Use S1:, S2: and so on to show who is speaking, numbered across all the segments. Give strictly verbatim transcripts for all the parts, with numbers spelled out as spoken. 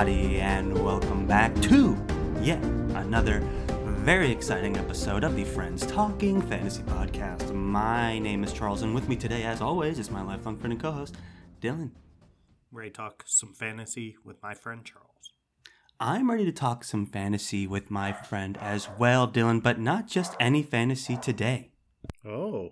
S1: everybody, and welcome back to yet another very exciting episode of the Friends Talking Fantasy Podcast. My name is Charles, and with me today, as always, is my lifelong friend and co-host, Dylan.
S2: Ready to talk some fantasy with my friend Charles.
S1: I'm ready to talk some fantasy with my friend as well, Dylan, but not just any fantasy today.
S2: Oh.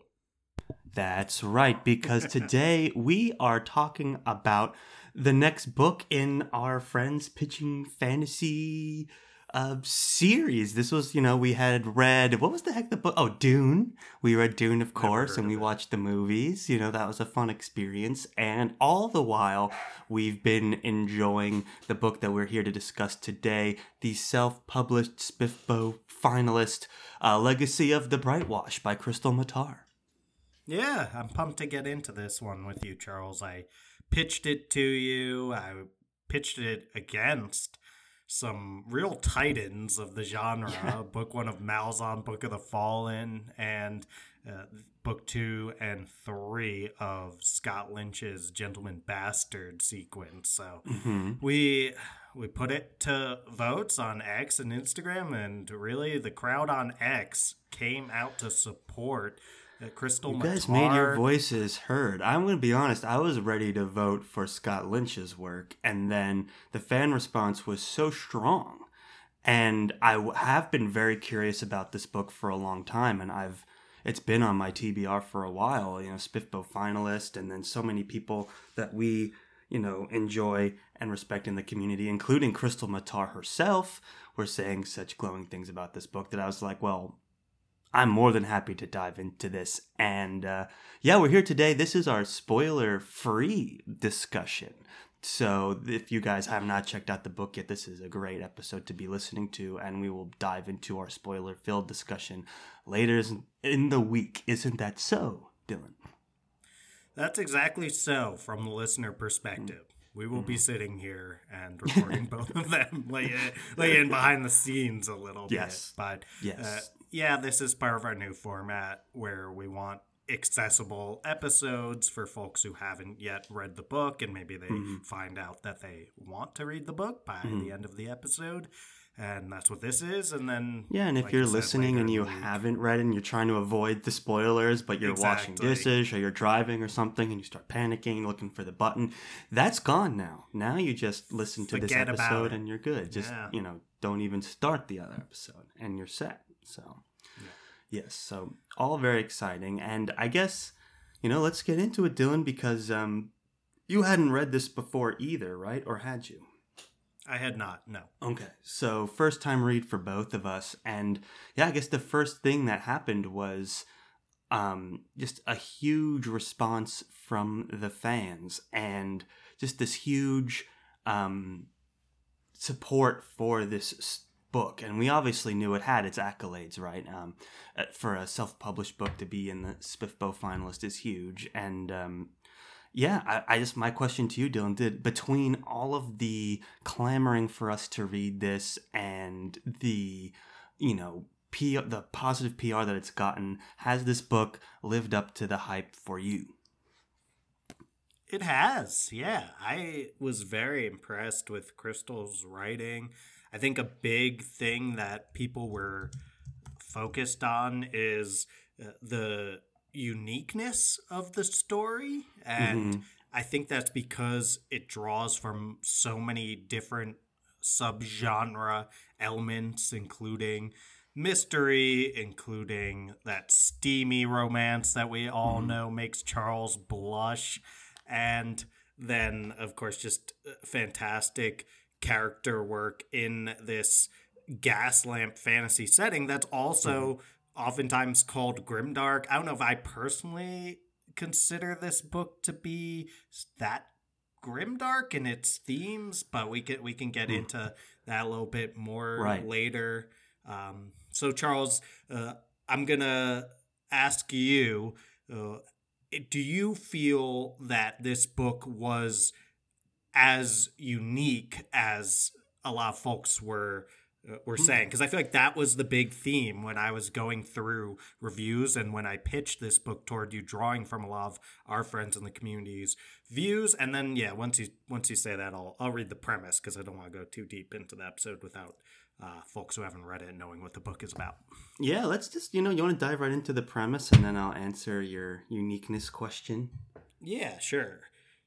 S1: That's right, because today we are talking about the next book in our Friends Pitching Fantasy uh, series. This was, you know, we had read, what was the heck the book? Oh, Dune. We read Dune, of course, and we watched the movies. You know, that was a fun experience. And all the while, we've been enjoying the book that we're here to discuss today, the self-published Spiffbo finalist, uh, Legacy of the Brightwash by Crystal Matar.
S2: Yeah, I'm pumped to get into this one with you, Charles. I pitched it to you. I pitched it against some real titans of the genre. Yeah. Book one of Malzahn, Book of the Fallen, and uh, book two and three of Scott Lynch's Gentleman Bastard sequence. So mm-hmm. we we put it to votes on X and Instagram, and really the crowd on X came out to support Uh, Crystal
S1: You guys
S2: Matar.
S1: made your voices heard. I'm going to be honest, I was ready to vote for Scott Lynch's work, and then the fan response was so strong. And I w- have been very curious about this book for a long time, and I've it's been on my T B R for a while, you know, Spiffbo finalist, and then so many people that we, you know, enjoy and respect in the community, including Crystal Matar herself, were saying such glowing things about this book that I was like, well, I'm more than happy to dive into this. And uh, yeah, we're here today. This is our spoiler-free discussion. So if you guys have not checked out the book yet, this is a great episode to be listening to. And we will dive into our spoiler-filled discussion later in the week. Isn't that so, Dylan?
S2: That's exactly so from the listener perspective. We will be sitting here and recording both of them, lay, lay in behind the scenes a little
S1: yes.
S2: bit. But
S1: yes.
S2: uh, yeah, this is part of our new format where we want accessible episodes for folks who haven't yet read the book, and maybe they mm-hmm. find out that they want to read the book by mm-hmm. the end of the episode. And that's what this is. And then,
S1: yeah, and if
S2: like
S1: you're
S2: said,
S1: listening and you haven't read it and you're trying to avoid the spoilers, but you're exactly. washing dishes or you're driving or something and you start panicking, looking for the button, that's gone now. Now you just listen to
S2: Forget
S1: this episode and you're good. Just,
S2: yeah.
S1: you know, don't even start the other episode and you're set. So, yeah. yes, so all very exciting. And I guess, you know, let's get into it, Dylan, because um, you hadn't read this before either, right? Or had you?
S2: I had not, no.
S1: Okay, so first time read for both of us. And yeah, I guess the first thing that happened was um, just a huge response from the fans and just this huge um, support for this book. And we obviously knew it had its accolades, right? Um, for a self-published book to be in the Spiffbo finalist is huge. And um Yeah, I, I just, my question to you, Dylan, did between all of the clamoring for us to read this and the, you know, P, the positive P R that it's gotten, has this book lived up to the hype for you?
S2: It has, yeah. I was very impressed with Crystal's writing. I think a big thing that people were focused on is uh, the uniqueness of the story, and mm-hmm. I think that's because it draws from so many different subgenre elements, including mystery, including that steamy romance that we all mm-hmm. know makes Charles blush, and then of course just fantastic character work in this gaslamp fantasy setting that's also mm-hmm. oftentimes called grimdark. I don't know if I personally consider this book to be that grimdark in its themes, but we can we can get mm. into that a little bit more
S1: right.
S2: later. Um, so, Charles, uh, I'm gonna ask you: uh, do you feel that this book was as unique as a lot of folks were uh, were saying, because I feel like that was the big theme when I was going through reviews and when I pitched this book toward you, drawing from a lot of our friends in the community's views. And then, yeah, once you once you say that, I'll I'll read the premise, because I don't want to go too deep into the episode without uh, folks who haven't read it knowing what the book is about.
S1: Yeah, let's just, you know, you want to dive right into the premise, and then I'll answer your uniqueness question.
S2: Yeah, sure.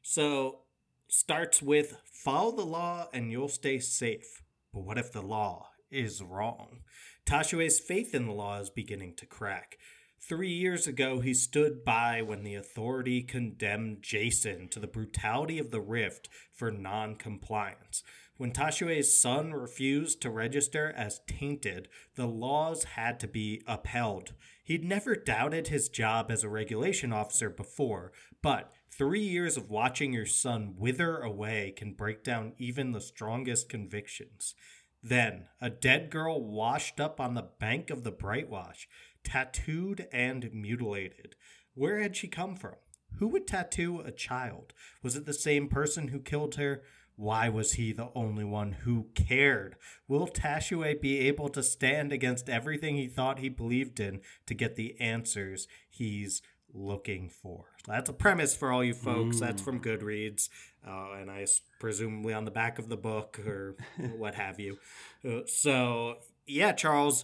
S2: So, starts with follow the law and you'll stay safe. But what if the law is wrong? Tashue's faith in the law is beginning to crack. Three years ago, he stood by when the authority condemned Jason to the brutality of the rift for non-compliance. When Tashue's son refused to register as tainted, the laws had to be upheld. He'd never doubted his job as a regulation officer before, but three years of watching your son wither away can break down even the strongest convictions. Then, a dead girl washed up on the bank of the Brightwash, tattooed and mutilated. Where had she come from? Who would tattoo a child? Was it the same person who killed her? Why was he the only one who cared? Will Tashue be able to stand against everything he thought he believed in to get the answers he's looking for? So that's a premise for all you folks. Mm. That's from Goodreads, uh, and I presumably on the back of the book or what have you. Uh, so, yeah, Charles,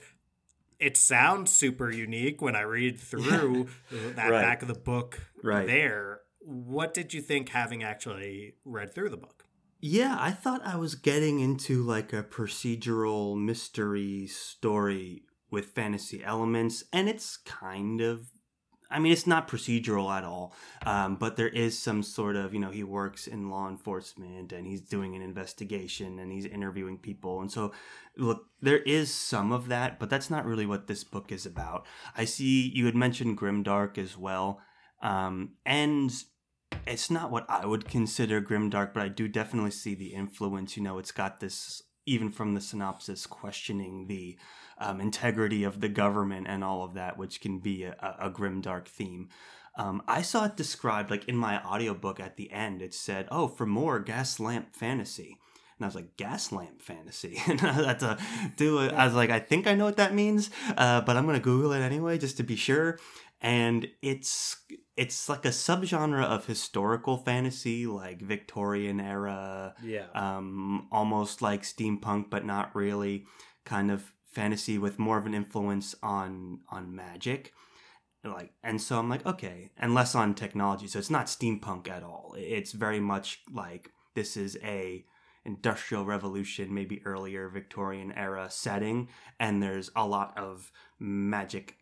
S2: it sounds super unique when I read through that right. back of the book right. there. What did you think having actually read through the book?
S1: Yeah, I thought I was getting into like a procedural mystery story with fantasy elements, and it's kind of, I mean, it's not procedural at all, um, but there is some sort of, you know, he works in law enforcement and he's doing an investigation and he's interviewing people. And so, look, there is some of that, but that's not really what this book is about. I see you had mentioned grimdark as well, um, and it's not what I would consider grimdark, but I do definitely see the influence. You know, it's got this, even from the synopsis, questioning the um, integrity of the government and all of that, which can be a, a grimdark theme. Um, I saw it described, like in my audiobook at the end, it said, oh, for more gas lamp fantasy. And I was like, gas lamp fantasy? And I had to do it. I was like, I think I know what that means, uh, but I'm going to Google it anyway, just to be sure. And it's it's like a subgenre of historical fantasy, like Victorian era,
S2: yeah,
S1: um, almost like steampunk, but not really, kind of fantasy with more of an influence on on magic, like. And so I'm like, okay, and less on technology. So it's not steampunk at all. It's very much like this is a Industrial Revolution, maybe earlier Victorian era setting, and there's a lot of magic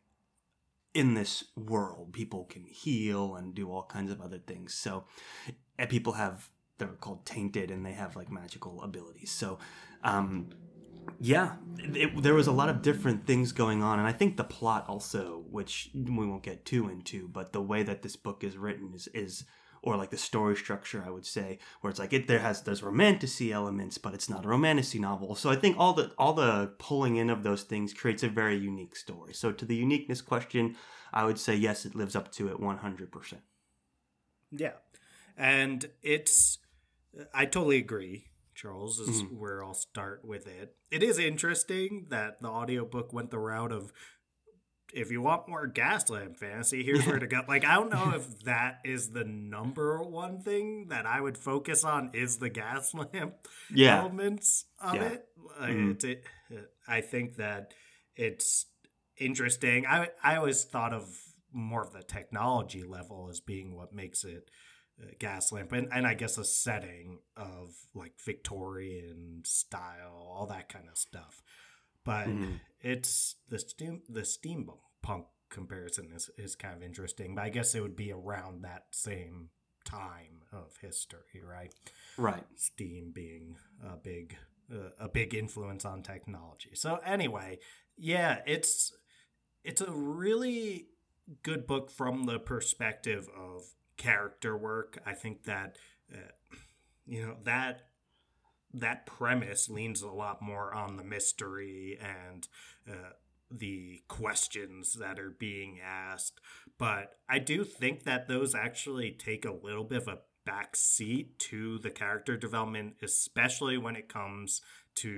S1: in this world. People can heal and do all kinds of other things. So, and people have, they're called tainted, and they have like magical abilities. So, um, yeah, it, there was a lot of different things going on. And I think the plot also, which we won't get too into, but the way that this book is written is, is or like the story structure, I would say, where it's like it there has there's romantasy elements, but it's not a romantasy novel. So I think all the all the pulling in of those things creates a very unique story. So to the uniqueness question, I would say yes, it lives up to it one hundred percent.
S2: Yeah, and it's I totally agree. Charles is mm-hmm. where I'll start with it. It is interesting that the audiobook went the route of, if you want more Gaslamp fantasy, here's where to go. Like, I don't know if that is the number one thing that I would focus on is the Gaslamp
S1: yeah.
S2: elements of
S1: yeah.
S2: it. Like,
S1: mm-hmm.
S2: it, it. I think that it's interesting. I I always thought of more of the technology level as being what makes it uh, Gaslamp, and, and I guess a setting of like Victorian style, all that kind of stuff. But mm-hmm. it's the steam the steampunk comparison is, is kind of interesting. But I guess it would be around that same time of history, right?
S1: Right.
S2: Steam being a big uh, a big influence on technology. So anyway, yeah, it's it's a really good book from the perspective of character work. I think that uh, you know that. that premise leans a lot more on the mystery and uh, the questions that are being asked. But I do think that those actually take a little bit of a back seat to the character development, especially when it comes to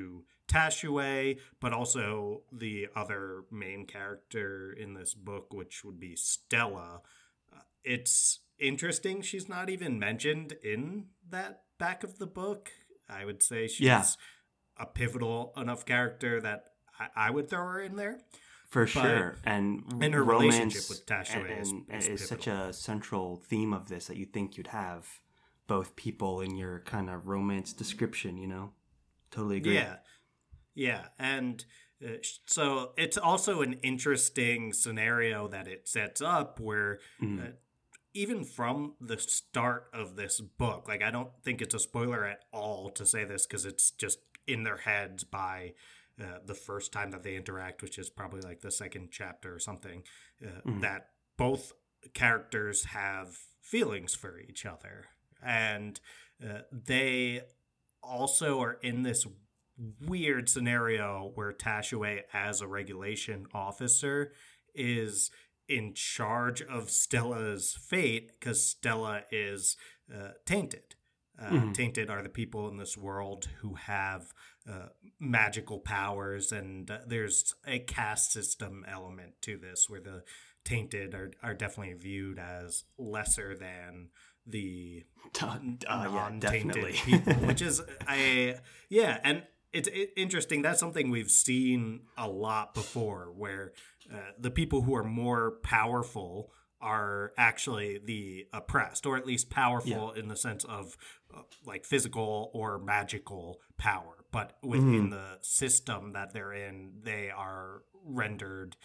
S2: Tashue, but also the other main character in this book, which would be Stella. Uh, it's interesting she's not even mentioned in that back of the book. I would say she's
S1: Yeah.
S2: a pivotal enough character that I, I would throw her in there.
S1: For
S2: But-
S1: sure. And
S2: and her
S1: romance
S2: relationship with Tashue
S1: and-
S2: is-
S1: and
S2: is
S1: is such
S2: pivotal.
S1: a central theme of this that you think you'd have both people in your kind of romance description, you know? Totally agree.
S2: Yeah. Yeah. And uh, sh- so it's also an interesting scenario that it sets up where
S1: Mhm.
S2: uh, even from the start of this book, like I don't think it's a spoiler at all to say this because it's just in their heads by uh, the first time that they interact, which is probably like the second chapter or something, uh,
S1: Mhm.
S2: that both characters have feelings for each other. And uh, they also are in this weird scenario where Tashue, as a regulation officer, is in charge of Stella's fate because Stella is uh, tainted. Uh,
S1: Mhm.
S2: Tainted are the people in this world who have uh, magical powers, and uh, there's a caste system element to this where the tainted are, are definitely viewed as lesser than the
S1: Duh, uh, yeah,
S2: non-tainted
S1: definitely.
S2: people, which is I yeah, and it's it, interesting. That's something we've seen a lot before, where uh, the people who are more powerful are actually the oppressed, or at least powerful in the sense of uh, like physical or magical power. But within
S1: Mhm.
S2: the system that they're in, they are rendered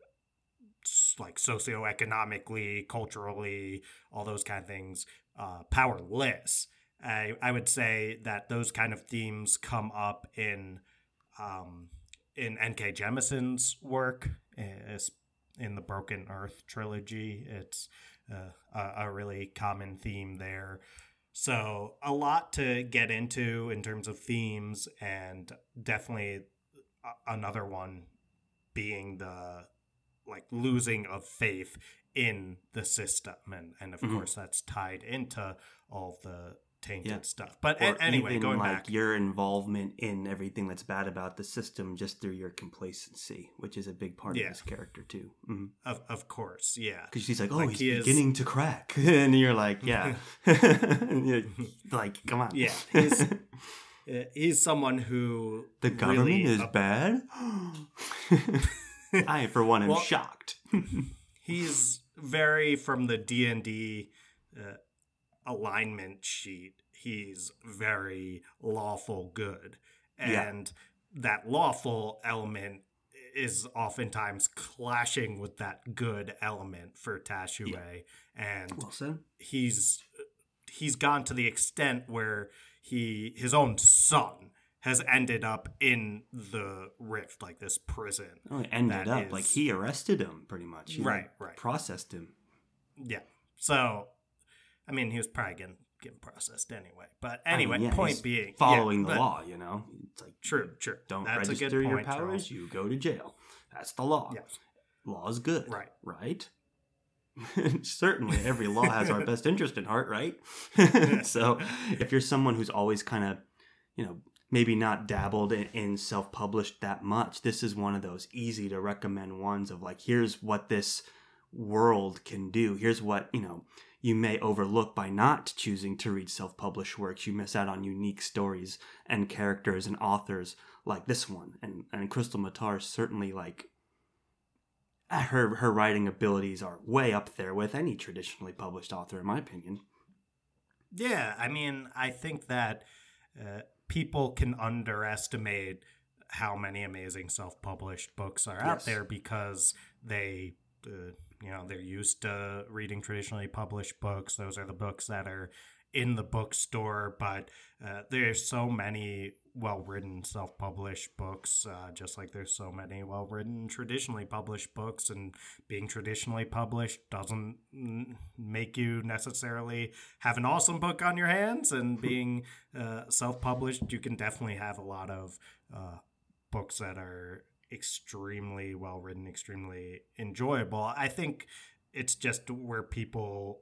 S2: s- like socioeconomically, culturally, all those kind of things, uh, powerless. I, I would say that those kind of themes come up in um, in N K. Jemison's work, is in the Broken Earth trilogy. It's uh, a, a really common theme there. So a lot to get into in terms of themes, and definitely a- another one being the like losing of faith in the system, and and of
S1: Mhm.
S2: course that's tied into all the tainted
S1: Yeah.
S2: stuff. But
S1: Or
S2: a- anyway,
S1: even
S2: going
S1: like
S2: back,
S1: your involvement in everything that's bad about the system just through your complacency, which is a big part
S2: Yeah.
S1: of this character too. Mm-hmm.
S2: of of course, yeah,
S1: Because she's like, "Oh,
S2: Like,
S1: he's
S2: he is-
S1: beginning to crack," and you're like, "Yeah," And you're like, "Come on."
S2: Yeah, he's- Uh, he's someone who
S1: the government
S2: really
S1: is
S2: up-
S1: bad. I, for one, am
S2: Well-
S1: shocked.
S2: he's very from the D and D uh, alignment sheet. He's very lawful good,
S1: Yeah.
S2: and that lawful element is oftentimes clashing with that good element for Tashue,
S1: Yeah.
S2: and
S1: Well said.
S2: he's he's gone to the extent where he his own son has ended up in the rift, like this prison.
S1: Oh, it ended
S2: That
S1: up like
S2: is-
S1: he arrested him, pretty much. He, like,
S2: Right, right.
S1: Processed him.
S2: Yeah. So, I mean, he was probably getting, getting processed anyway. But
S1: I mean,
S2: anyway,
S1: yeah,
S2: point
S1: he's
S2: being,
S1: following
S2: yeah,
S1: the
S2: but-
S1: law. You know, it's like
S2: True, true.
S1: don't
S2: That's a
S1: register
S2: good
S1: your
S2: point,
S1: powers,
S2: Charles.
S1: you go to jail. That's the law.
S2: Yes.
S1: Law is good.
S2: Right.
S1: Right? Certainly, every law has our best interest in heart, right? So, if you're someone who's always kind of, you know, maybe not dabbled in, in self-published that much, this is one of those easy to recommend ones of like, here's what this world can do. Here's what, you know, you may overlook by not choosing to read self-published works. You miss out on unique stories and characters and authors like this one. And and Crystal Matar is certainly like, her her writing abilities are way up there with any traditionally published author, in my opinion.
S2: Yeah, I mean, I think that uh, people can underestimate how many amazing self-published books are out
S1: Yes.
S2: there because they, uh, you know, they're used to reading traditionally published books. Those are the books that are in the bookstore, but uh, there's so many well-written self-published books, uh, just like there's so many well-written traditionally published books, and being traditionally published doesn't mm, make you necessarily have an awesome book on your hands, and being uh, self-published, you can definitely have a lot of uh, books that are extremely well-written, extremely enjoyable. I think it's just where people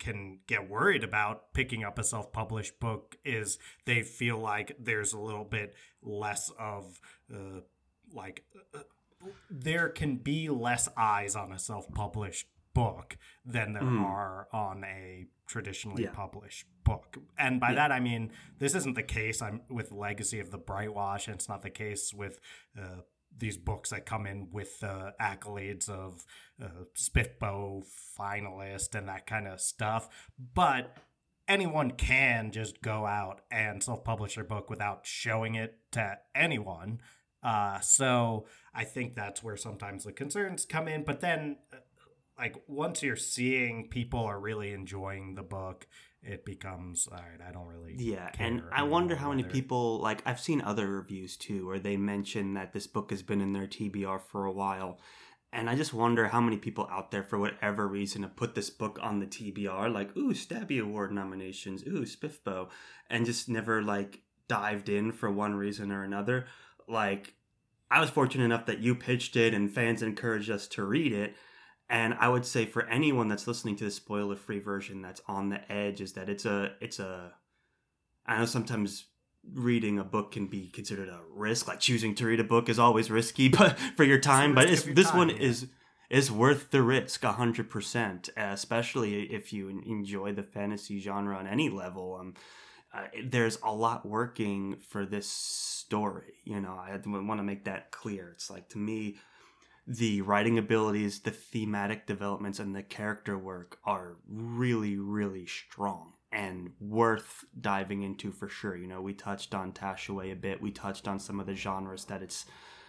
S2: can get worried about picking up a self-published book is they feel like there's a little bit less of uh, like uh, there can be less eyes on a self-published book than there
S1: Mm.
S2: are on a traditionally
S1: Yeah.
S2: published book. And by
S1: Yeah.
S2: that I mean this isn't the case I'm with Legacy of the Brightwash, and it's not the case with uh, these books that come in with the uh, accolades of uh, Spiffbo finalist and that kind of stuff. But anyone can just go out and self-publish their book without showing it to anyone. Uh, so I think that's where sometimes the concerns come in. But then, uh, like, once you're seeing people are really enjoying the book, it becomes, all right, I don't really
S1: Yeah,
S2: care
S1: and I wonder
S2: anymore
S1: how many
S2: whether-
S1: people, like, I've seen other reviews too, where they mention that this book has been in their T B R for a while. And I just wonder how many people out there, for whatever reason, have put this book on the T B R, like, ooh, Stabby Award nominations, ooh, Spiffbo, and just never, like, dived in for one reason or another. Like, I was fortunate enough that you pitched it and fans encouraged us to read it. And I would say for anyone that's listening to the spoiler-free version that's on the edge is that it's a, it's a, I know sometimes reading a book can be considered a risk, like choosing to read a book is always risky but for your time, but it's,
S2: of your
S1: this
S2: time,
S1: one
S2: yeah.
S1: is is worth the risk one hundred percent, especially if you enjoy the fantasy genre on any level. Um, uh, there's a lot working for this story, you know, I want to make that clear. It's like, to me, the writing abilities, the thematic developments, and the character work are really, really strong and worth diving into for sure. You know, we touched on Tashaway a bit. We touched on some of the genres that it's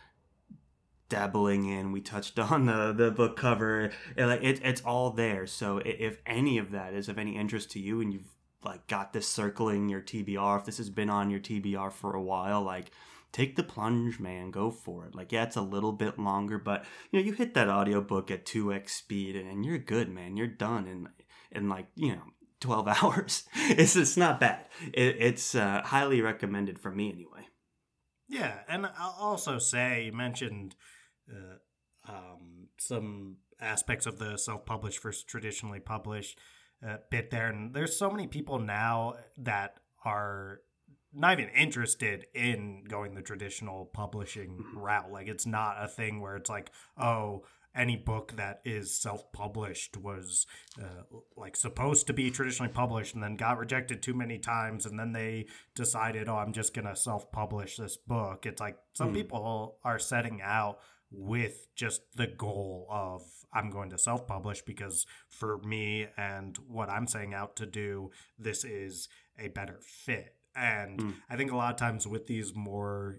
S1: dabbling in. We touched on the, the book cover. It, like, it, it's all there. So if any of that is of any interest to you and you've like got this circling your T B R, if this has been on your T B R for a while, like, take the plunge, man. Go for it. Like, yeah, it's a little bit longer, but you know, you hit that audiobook at two x speed and, and you're good, man. You're done in in like, you know, twelve hours. It's it's not bad. It, it's uh, highly recommended for me anyway.
S2: Yeah, and I'll also say, you mentioned uh, um, some aspects of the self-published versus traditionally published uh, bit there, and there's so many people now that are not even interested in going the traditional publishing route. Like, it's not a thing where it's like, oh, any book that is self-published was uh, like supposed to be traditionally published and then got rejected too many times, and then they decided, oh, I'm just gonna self-publish this book. It's like some
S1: Mm.
S2: people are setting out with just the goal of, I'm going to self-publish because for me and what I'm setting out to do, this is a better fit. And
S1: Mm.
S2: I think a lot of times with these more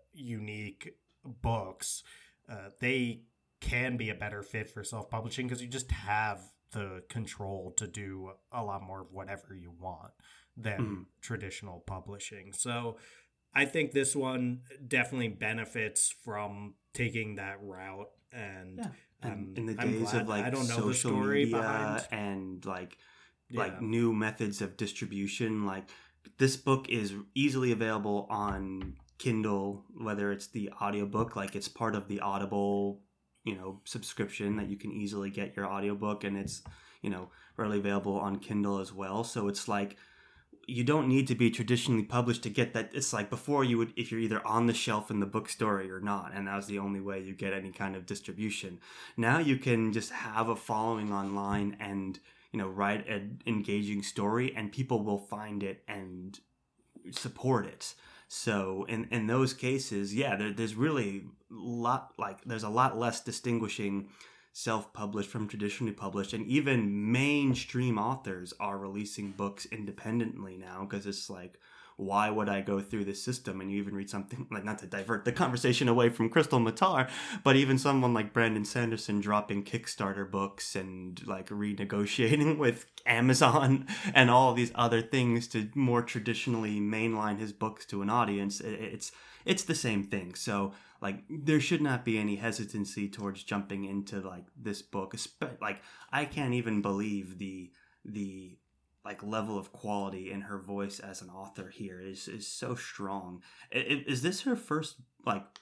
S2: unique books, uh, they can be a better fit for self-publishing because you just have the control to do a lot more of whatever you want than
S1: Mm.
S2: traditional publishing. So I think this one definitely benefits from taking that route. And
S1: Yeah. And
S2: um,
S1: in the
S2: I'm
S1: days
S2: glad
S1: of like
S2: I don't know
S1: social
S2: the story
S1: media
S2: behind.
S1: and like
S2: Yeah.
S1: like new methods of distribution, like this book is easily available on Kindle, whether it's the audiobook, like it's part of the Audible, you know, subscription that you can easily get your audiobook, and it's, you know, readily available on Kindle as well. So it's like, you don't need to be traditionally published to get that. It's like before, you would, if you're either on the shelf in the bookstore or you're not, and that was the only way you get any kind of distribution. Now you can just have a following online and, you know, write an engaging story, and people will find it and support it. So in in those cases, yeah, there, there's really lot like there's a lot less distinguishing self-published from traditionally published, and even mainstream authors are releasing books independently now, because it's like, why would I go through this system? And you even read something like, not to divert the conversation away from Crystal Matar, but even someone like Brandon Sanderson dropping Kickstarter books and like renegotiating with Amazon and all these other things to more traditionally mainline his books to an audience. It's it's the same thing. So like, there should not be any hesitancy towards jumping into like this book. Like, I can't even believe the the like level of quality in her voice as an author here is is so strong. Is, is this her first like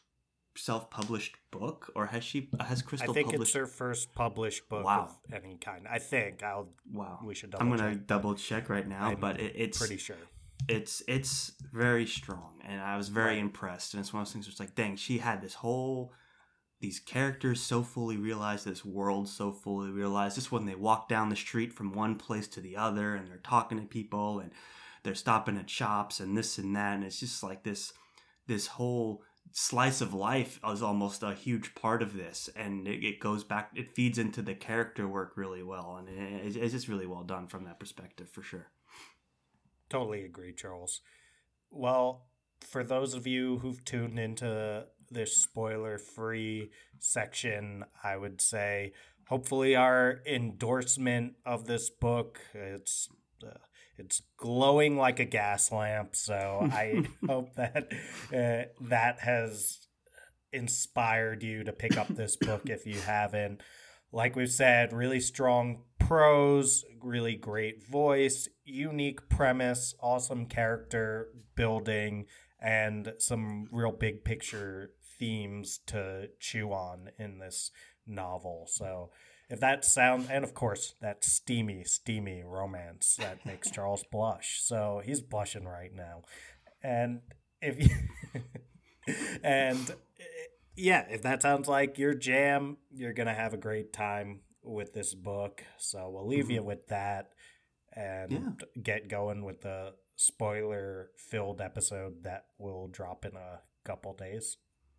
S1: self-published book, or has she has Crystal
S2: I think
S1: published?
S2: it's her first published book
S1: Wow.
S2: of any kind. I think I'll.
S1: Wow.
S2: We should double
S1: I'm gonna
S2: check.
S1: double check right now,
S2: I'm
S1: but it, it's
S2: Pretty sure.
S1: it's it's very strong, and I was very
S2: Right.
S1: impressed. And it's one of those things where it's like, dang, she had this whole these characters so fully realized, this world so fully realized. Just when they walk down the street from one place to the other, and they're talking to people, and they're stopping at shops, and this and that, and it's just like this this whole slice of life is almost a huge part of this, and it, it goes back, it feeds into the character work really well, and it, it's just really well done from that perspective, for sure.
S2: Totally agree, Charles. Well, for those of you who've tuned into this spoiler-free section, I would say hopefully our endorsement of this book, it's uh, it's glowing like a gas lamp, so I hope that uh, that has inspired you to pick up this book if you haven't. Like we've said, really strong prose, really great voice, unique premise, awesome character building, and some real big picture themes to chew on in this novel. So if that sounds, and of course, that steamy, steamy romance that makes Charles blush. So he's blushing right now. And if you, and yeah, if that sounds like your jam, you're going to have a great time with this book. So we'll leave mm-hmm. you with that and yeah. get going with the spoiler filled episode that will drop in a couple days.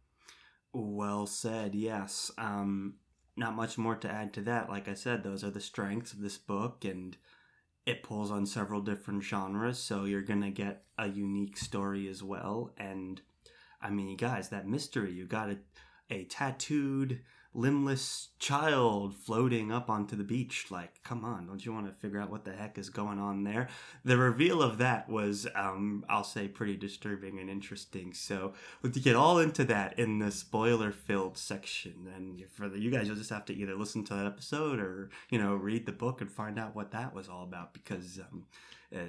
S1: Well said. Yes. Um, not much more to add to that. Like I said, those are the strengths of this book, and it pulls on several different genres, so you're going to get a unique story as well. And I mean, guys, that mystery, you got a, a tattooed, limbless child floating up onto the beach. Like, come on, don't you want to figure out what the heck is going on there? The reveal of that was, um, I'll say, pretty disturbing and interesting. So we'll get all into that in the spoiler-filled section. And for the, you guys, you'll just have to either listen to that episode or, you know, read the book and find out what that was all about, because um, uh,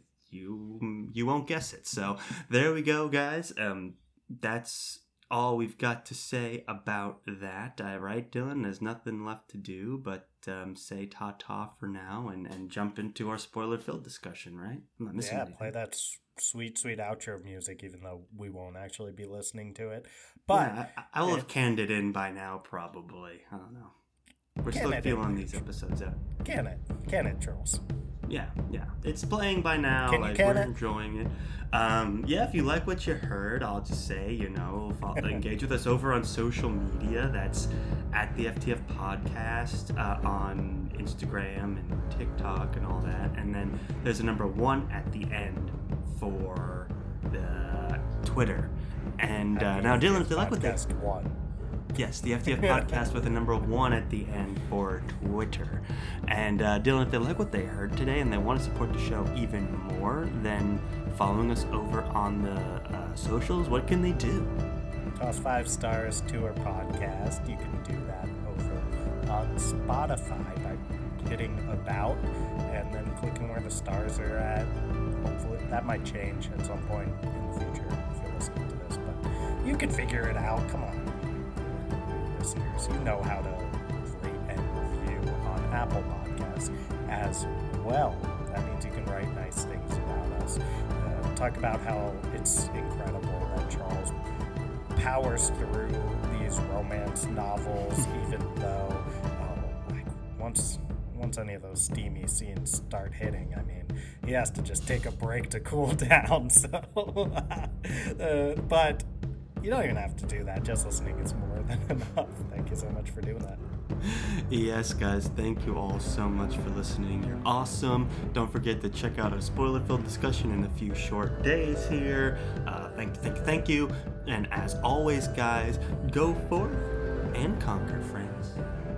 S1: you you won't guess it. So there we go, guys. Um, that's all we've got to say about that. Uh, right, Dylan? There's nothing left to do but um, say ta-ta for now and, and jump into our spoiler-filled discussion, right? I'm not missing
S2: yeah,
S1: anything.
S2: Play that sweet, sweet outro music, even though we won't actually be listening to it. But
S1: yeah, I, I will it, have canned it in by now, probably. I don't know. We're still feeling these episodes out.
S2: Can it? Can it, Charles?
S1: Yeah, yeah. It's playing by now.
S2: Can you
S1: like,
S2: can
S1: we're
S2: it?
S1: enjoying it. Um, yeah, if you like what you heard, I'll just say, you know, follow, engage with us over on social media. That's at the F T F Podcast uh, on Instagram and TikTok and all that. And then there's a number one at the end for the Twitter. And uh, now, Dylan, if you like what they...
S2: one.
S1: Yes, the F T F Podcast with a number one at the end for Twitter. And uh, Dylan, if they like what they heard today and they want to support the show even more, then following us over on the uh, socials, what can they do?
S2: Toss five stars to our podcast. You can do that over on Spotify by hitting about and then clicking where the stars are at. Hopefully, that might change at some point in the future if you're listening to this, but you can figure it out. Come on. Listeners, you know how to rate and review on Apple Podcasts as well. That means you can write nice things about us. Uh, talk about how it's incredible that Charles powers through these romance novels, even though, uh, like, once once any of those steamy scenes start hitting, I mean, he has to just take a break to cool down. So, uh, but. You don't even have to do that. Just listening is more than enough. Thank you so much for doing that.
S1: Yes, guys. Thank you all so much for listening. You're awesome. Don't forget to check out our spoiler-filled discussion in a few short days here. Uh, thank, thank, thank you. And as always, guys, go forth and conquer, friends.